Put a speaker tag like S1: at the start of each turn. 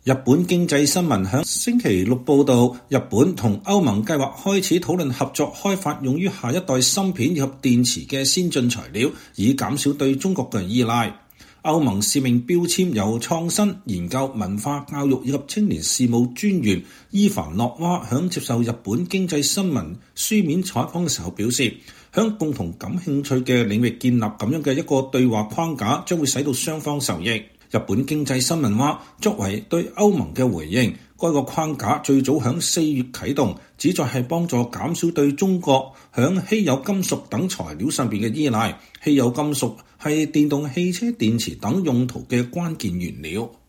S1: 日本經濟新聞響星期六報道，日本同歐盟計劃開始討論合作開發用於下一代芯片以及電池嘅先進材料，以減少對中國嘅依賴。歐盟使命標籤由創新、研究、文化、教育以及青年事務專員伊凡諾娃響接受日本經濟新聞書面採訪嘅時候表示，響共同感興趣嘅領域建立咁樣嘅一個對話框架，將會使到雙方受益。日本經濟新聞話，作為對歐盟嘅回應，該個框架最早響4月啟動，旨在係幫助減少對中國響稀有金屬等材料上邊嘅依賴。稀有金屬係電動汽車電池等用途嘅關鍵原料。